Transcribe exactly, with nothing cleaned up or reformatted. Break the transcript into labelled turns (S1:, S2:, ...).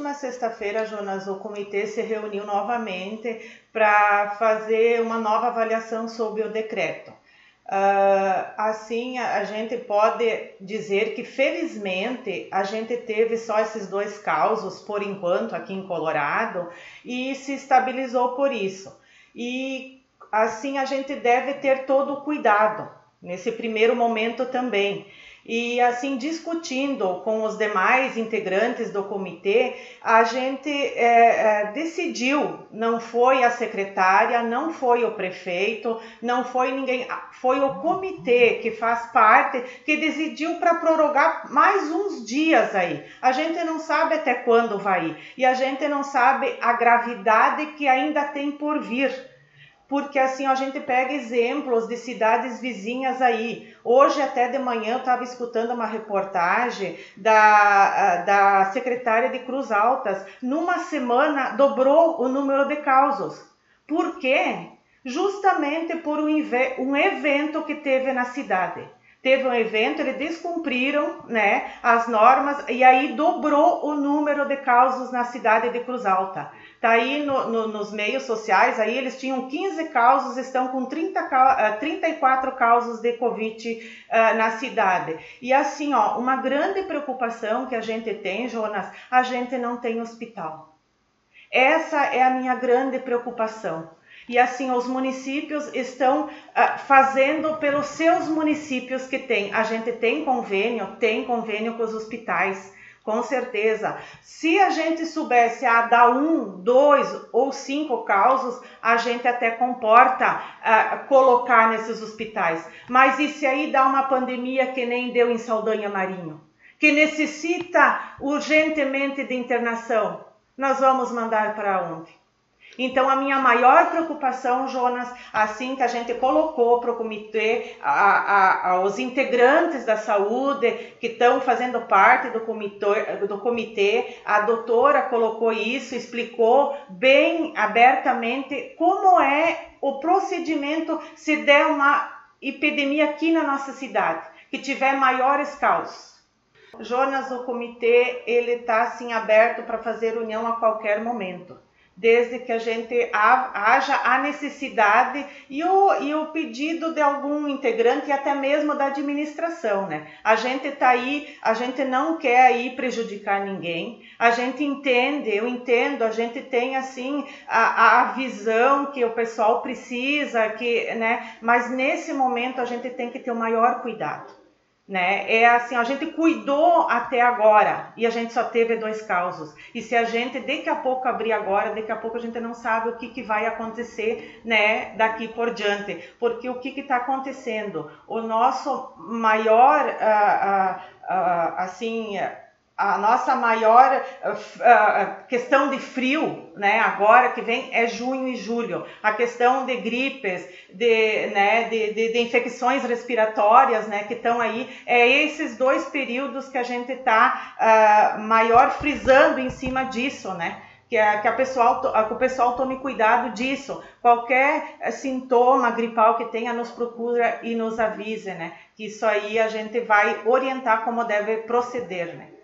S1: última sexta-feira, Jonas, o comitê se reuniu novamente para fazer uma nova avaliação sobre o decreto. Uh, assim, a gente pode dizer que, felizmente, a gente teve só esses dois casos, por enquanto, aqui em Colorado, e se estabilizou por isso. E, assim, a gente deve ter todo o cuidado, nesse primeiro momento também. E, assim, discutindo com os demais integrantes do comitê, a gente é, é, decidiu, não foi a secretária, não foi o prefeito, não foi ninguém, foi o comitê que faz parte, que decidiu para prorrogar mais uns dias aí. A gente não sabe até quando vai ir, e a gente não sabe a gravidade que ainda tem por vir. Porque assim a gente pega exemplos de cidades vizinhas aí. Hoje até de manhã eu estava escutando uma reportagem da, da secretária de Cruz Altas. Numa semana dobrou o número de casos. Por quê? Justamente por um, um evento que teve na cidade. Teve um evento, eles descumpriram, né, as normas e aí dobrou o número de casos na cidade de Cruz Alta. Tá aí no, no, nos meios sociais, aí eles tinham quinze casos, estão com trinta, trinta e quatro casos de Covid uh, na cidade. E assim, ó, uma grande preocupação que a gente tem, Jonas, a gente não tem hospital. Essa é a minha grande preocupação. E assim, os municípios estão uh, fazendo pelos seus municípios que tem. A gente tem convênio, tem convênio com os hospitais, com certeza. Se a gente soubesse a dar um, dois ou cinco casos, a gente até comporta uh, colocar nesses hospitais. Mas e se aí dá uma pandemia que nem deu em Saldanha Marinho, que necessita urgentemente de internação? Nós vamos mandar para onde? Então, a minha maior preocupação, Jonas, assim que a gente colocou para o comitê, a, a, a, os integrantes da saúde que estão fazendo parte do comitê, do comitê, a doutora colocou isso, explicou bem abertamente como é o procedimento se der uma epidemia aqui na nossa cidade, que tiver maiores casos. Jonas, o comitê ele está assim aberto para fazer união a qualquer momento, desde que a gente haja a necessidade e o, e o pedido de algum integrante e até mesmo da administração, né? A gente está aí, a gente não quer aí prejudicar ninguém, a gente entende, eu entendo, a gente tem assim a, a visão que o pessoal precisa, que, né? Mas nesse momento a gente tem que ter o maior cuidado. Né? É assim, a gente cuidou até agora e a gente só teve dois casos. E se a gente daqui a pouco abrir agora, daqui a pouco a gente não sabe o que, que vai acontecer, né, daqui por diante. Porque o que está acontecendo? O nosso maior, uh, uh, uh, assim... A nossa maior uh, questão de frio, né, agora que vem, é junho e julho. A questão de gripes, de, né, de, de, de infecções respiratórias, né, que estão aí, é esses dois períodos que a gente está uh, maior frisando em cima disso, né? Que, a, que, a pessoal, que o pessoal tome cuidado disso. Qualquer sintoma gripal que tenha, nos procura e nos avise, né? Que isso aí a gente vai orientar como deve proceder, né?